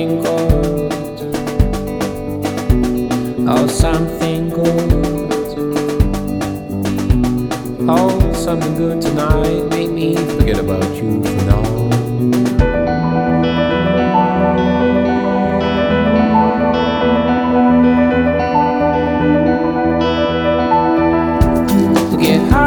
something good. Oh, something good. Oh, something good tonight. Make me forget about you for now.